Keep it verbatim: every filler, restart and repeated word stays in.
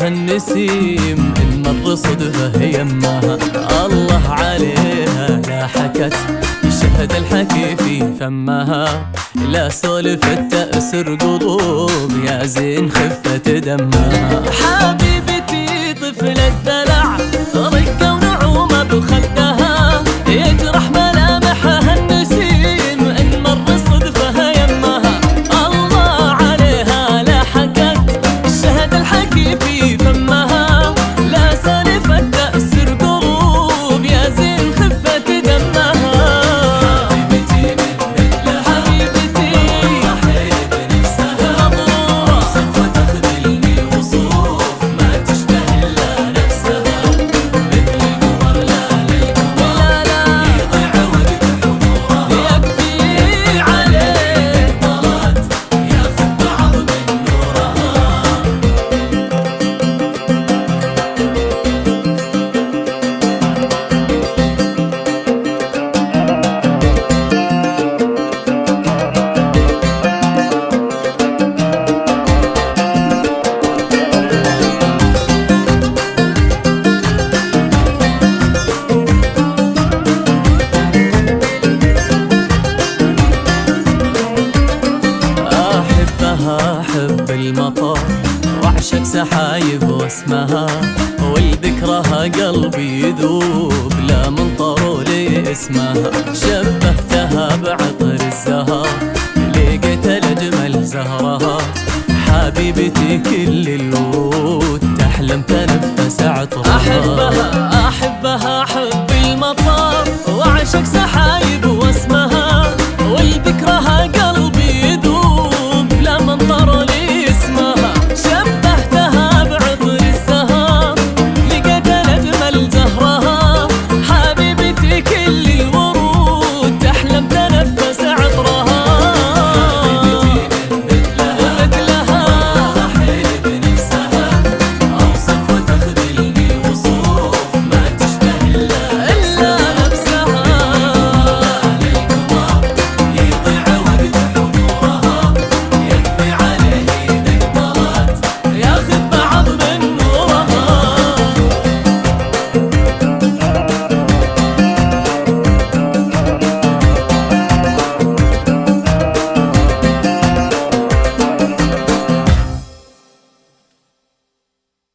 عليها النسيم إن مر صدفة يمها، الله عليها لا حكت يشهد الحكي في فمها، لا سولفت تأسر قلوب يا زين خفة دمها. حبيبتي طفل الدلع رقة ونعومة بخدها، يجرح ملامحها النسيم إن مر صدفة يمها، الله عليها لا حكت شهد الحكي في فمها، لا سالفة تأسر قلوب يا زين خفة دمها. حبيبتي من حبيبتي ضحيت بنفسها، وصف وتخذلني وصوف ما تشبه إلا نفسها، مثل القمر لا للقمر يضيع وقت ونورها، يكفي عليه طلعت ياخذ بعض من نورها. أحبها أحب المطر وأعشق سحايب واسمها، ولذكرها قلبي يذوب لا منطر لي اسمها، شبهتها بعطر الزهر لقيت الأجمل زهرها، حبيبتي كل الورود تحلم تنفس عطرها. أحبها